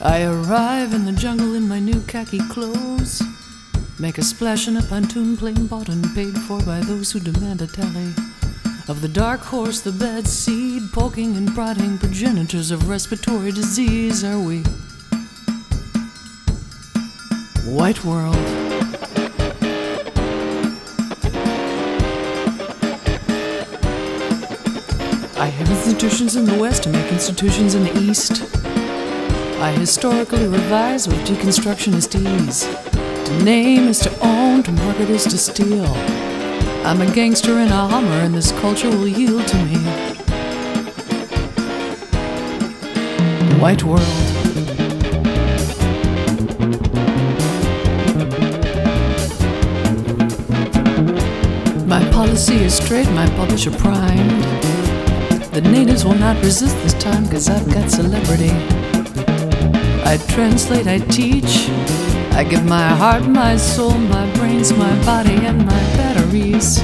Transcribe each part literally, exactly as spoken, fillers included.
I arrive in the jungle in my new khaki clothes, make a splash in a pontoon plane bought and paid for by those who demand a tally of the dark horse, the bad seed, poking and prodding progenitors of respiratory disease. Are we white world? I have institutions in the West to make institutions in the East. I historically revise with deconstructionist ease. To name is to own, to market is to steal. I'm a gangster in a Hummer, and this culture will yield to me. White world. My policy is straight, my publisher primed. The natives will not resist this time, 'cause I've got celebrity. I translate, I teach, I give my heart, my soul, my brains, my body, and my batteries.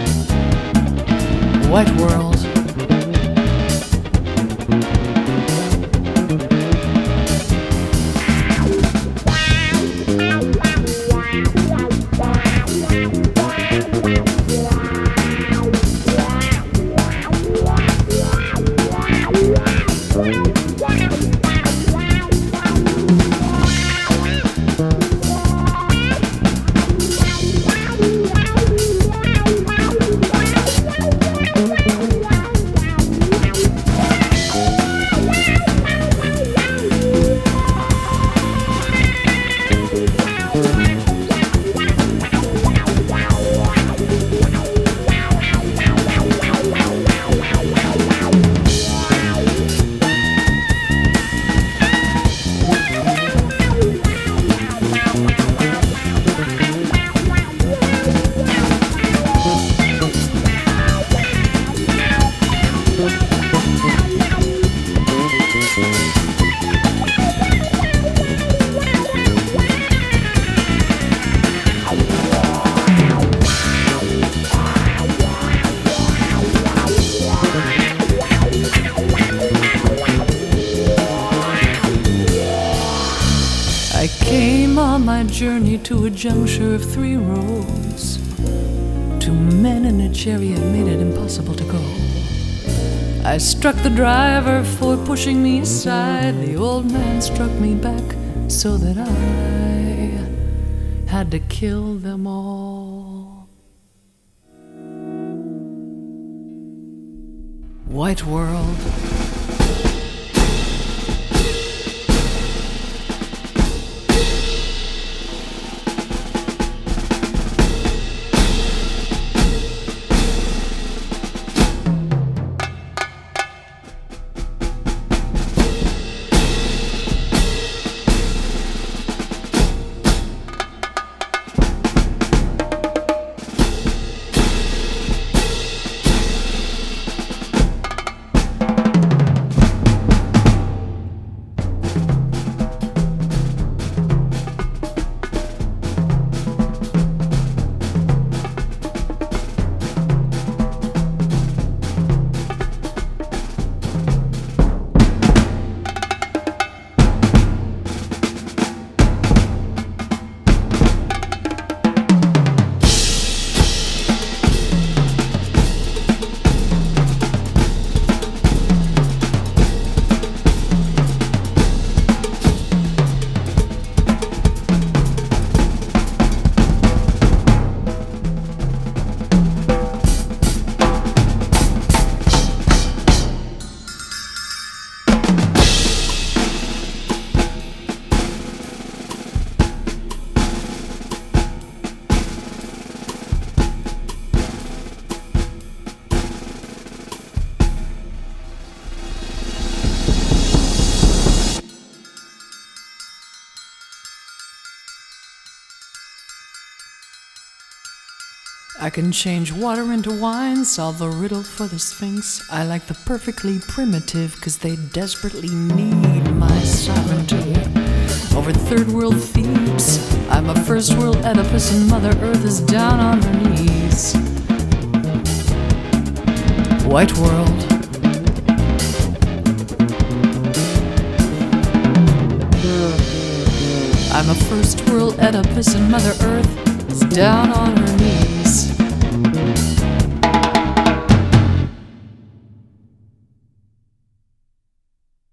White world. I came on my journey to a juncture of three roads. Two men in a chariot made it impossible to go. I struck the driver for pushing me aside. The old man struck me back so that I had to kill them all. White world. I can change water into wine, solve a riddle for the Sphinx. I like the perfectly primitive, 'cause they desperately need my sovereignty over third world Thebes. I'm a first world Oedipus and Mother Earth is down on her knees. White world. twirl Oedipus and Mother Earth is down on her